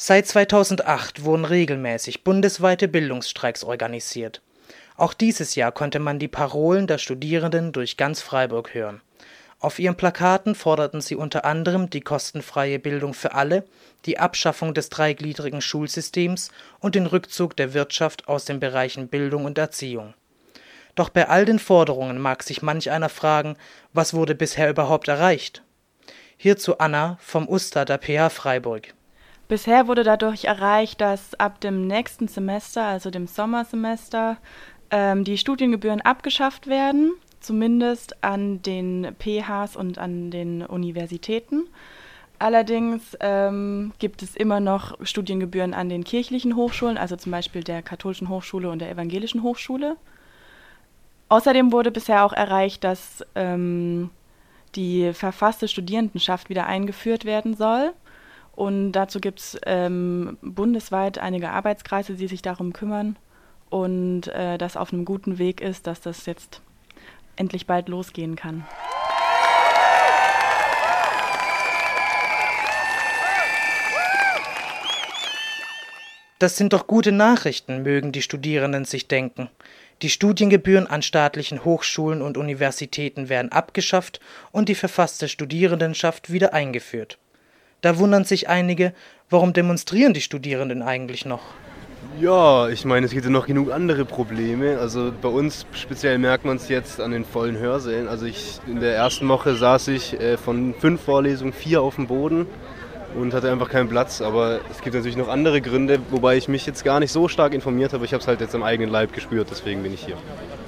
Seit 2008 wurden regelmäßig bundesweite Bildungsstreiks organisiert. Auch dieses Jahr konnte man die Parolen der Studierenden durch ganz Freiburg hören. Auf ihren Plakaten forderten sie unter anderem die kostenfreie Bildung für alle, die Abschaffung des dreigliedrigen Schulsystems und den Rückzug der Wirtschaft aus den Bereichen Bildung und Erziehung. Doch bei all den Forderungen mag sich manch einer fragen, was wurde bisher überhaupt erreicht? Hierzu Anna vom UStA der PH Freiburg. Bisher wurde dadurch erreicht, dass ab dem nächsten Semester, also dem Sommersemester, die Studiengebühren abgeschafft werden, zumindest an den PHs und an den Universitäten. Allerdings gibt es immer noch Studiengebühren an den kirchlichen Hochschulen, also zum Beispiel der Katholischen Hochschule und der Evangelischen Hochschule. Außerdem wurde bisher auch erreicht, dass die verfasste Studierendenschaft wieder eingeführt werden soll. Und dazu gibt es bundesweit einige Arbeitskreise, die sich darum kümmern und das auf einem guten Weg ist, dass das jetzt endlich bald losgehen kann. Das sind doch gute Nachrichten, mögen die Studierenden sich denken. Die Studiengebühren an staatlichen Hochschulen und Universitäten werden abgeschafft und die verfasste Studierendenschaft wieder eingeführt. Da wundern sich einige, warum demonstrieren die Studierenden eigentlich noch? Ja, ich meine, es gibt ja noch genug andere Probleme. Also bei uns speziell merkt man es jetzt an den vollen Hörsälen. Also in der ersten Woche saß ich von 5 Vorlesungen 4 auf dem Boden und hatte einfach keinen Platz. Aber es gibt natürlich noch andere Gründe, wobei ich mich jetzt gar nicht so stark informiert habe. Ich habe es halt jetzt am eigenen Leib gespürt, deswegen bin ich hier.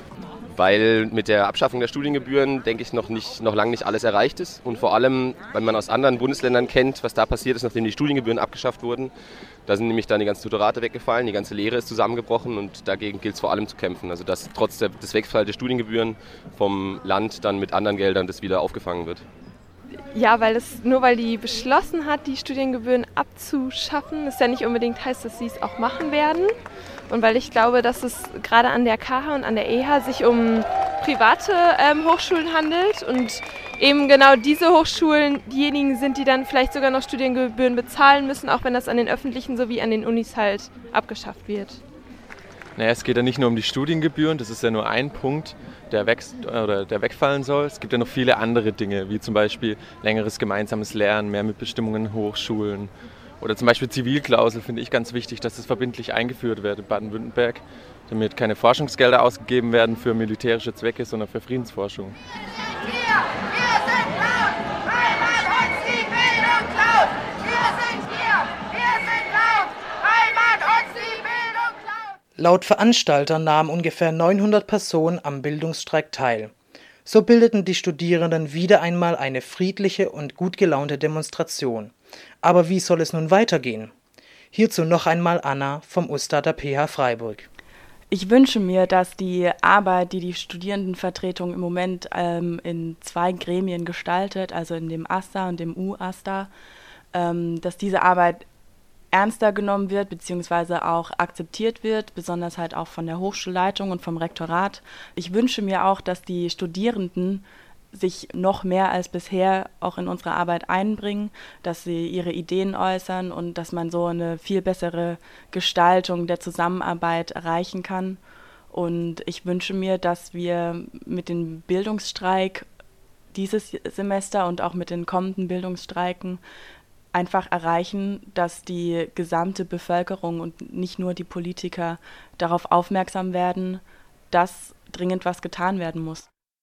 Weil mit der Abschaffung der Studiengebühren, denke ich, noch lange nicht alles erreicht ist. Und vor allem, weil man aus anderen Bundesländern kennt, was da passiert ist, nachdem die Studiengebühren abgeschafft wurden. Da sind nämlich dann die ganzen Tutorate weggefallen, die ganze Lehre ist zusammengebrochen und dagegen gilt es vor allem zu kämpfen. Also dass trotz des Wegfalls der Studiengebühren vom Land dann mit anderen Geldern das wieder aufgefangen wird. Ja, weil die beschlossen hat, die Studiengebühren abzuschaffen, das ja nicht unbedingt heißt, dass sie es auch machen werden. Und weil ich glaube, dass es gerade an der KH und an der EH sich um private Hochschulen handelt und eben genau diese Hochschulen diejenigen sind, die dann vielleicht sogar noch Studiengebühren bezahlen müssen, auch wenn das an den öffentlichen sowie an den Unis halt abgeschafft wird. Naja, es geht ja nicht nur um die Studiengebühren, das ist ja nur ein Punkt, der wegfallen soll. Es gibt ja noch viele andere Dinge, wie zum Beispiel längeres gemeinsames Lernen, mehr Mitbestimmung in Hochschulen. Oder zum Beispiel Zivilklausel finde ich ganz wichtig, dass das verbindlich eingeführt wird in Baden-Württemberg, damit keine Forschungsgelder ausgegeben werden für militärische Zwecke, sondern für Friedensforschung. Wir sind laut, weil man uns die Bildung klaut. Wir sind laut, weil man uns die Bildung klaut. Laut Veranstaltern nahmen ungefähr 900 Personen am Bildungsstreik teil. So bildeten die Studierenden wieder einmal eine friedliche und gut gelaunte Demonstration. Aber wie soll es nun weitergehen? Hierzu noch einmal Anna vom UStA der PH Freiburg. Ich wünsche mir, dass die Arbeit, die die Studierendenvertretung im Moment in 2 Gremien gestaltet, also in dem AStA und dem UAStA, dass diese Arbeit ernster genommen wird bzw. auch akzeptiert wird, besonders halt auch von der Hochschulleitung und vom Rektorat. Ich wünsche mir auch, dass die Studierenden sich noch mehr als bisher auch in unsere Arbeit einbringen, dass sie ihre Ideen äußern und dass man so eine viel bessere Gestaltung der Zusammenarbeit erreichen kann. Und ich wünsche mir, dass wir mit dem Bildungsstreik dieses Semester und auch mit den kommenden Bildungsstreiken einfach erreichen, dass die gesamte Bevölkerung und nicht nur die Politiker darauf aufmerksam werden, dass dringend was getan werden muss.